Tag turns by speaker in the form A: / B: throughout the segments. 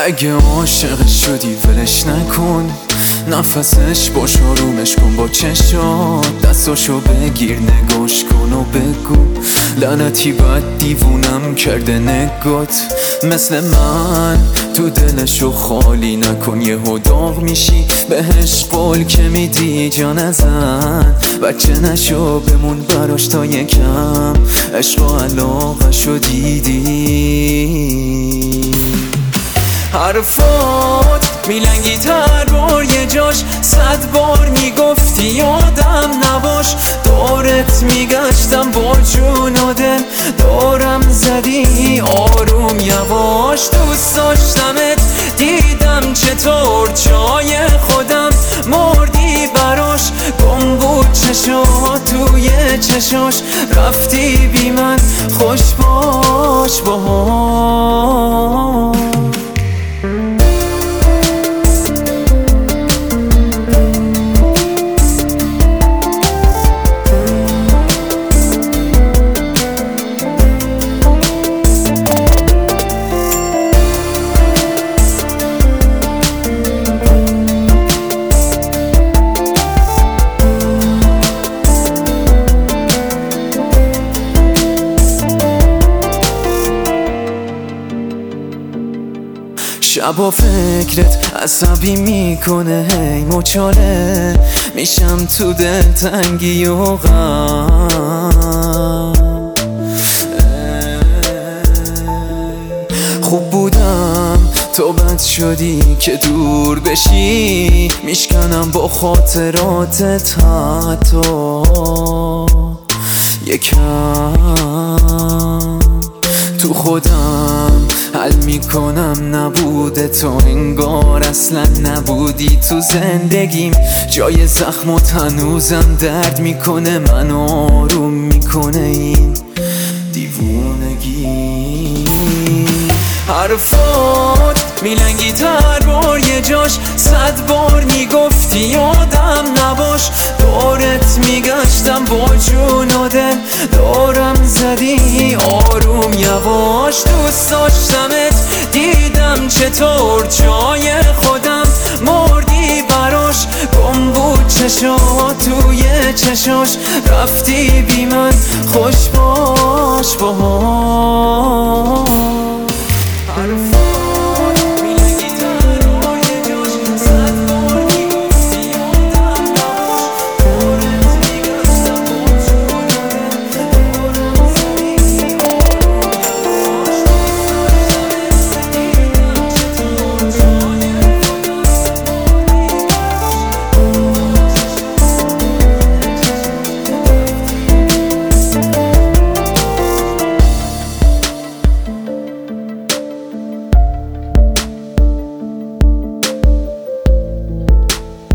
A: اگه عاشق شدی ولش نکن، نفسش باش آرومش کن با چشات، دستاشو بگیر نگاش کن و بگو لعنتی بد دیوونم کرده نگات. مثل من تو دلشو خالی نکن، یهو داغ میشی بهش قول که میدی جان ازن. بچه نشو بمون براش تا یکم، عشق و علاقه‌شو دیدی. حرفات میلنگی تر بار یه جاش، 100 بار میگفتی یادم نباش. دورت میگشتم با جون و دل، دورم زدی آروم یواش. دوست داشتمت دیدم چطور جای خودم مردی براش. گم بود چشات توی چشاش، رفتی بی من خوش باش باهاش. شبا فکرت عصبی میکنه، هی مچاله میشم تو دل تنگی و غم. خوب بودم تو بد شدی که دور بشی، میشکنم با خاطراتت حتی یکم. تو خودم حل میکنم نبوده تو، انگار اصلا نبودی تو زندگیم. جای زخمات هنوزم درد میکنه، من آروم میکنه این دیوونگی. حرفات میلنگی تر بار یه جاش، 100 بار میگفتی یادم نباش. دورت میگشتم با جون و دل، دورم زدی آروم یواش. دوست داشتمت دیدم چطور جای خودم مردی براش. گم بود چشات توی چشاش، رفتی بی من خوش باش باهاش.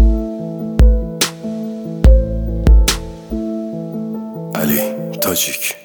B: علی تاجیک.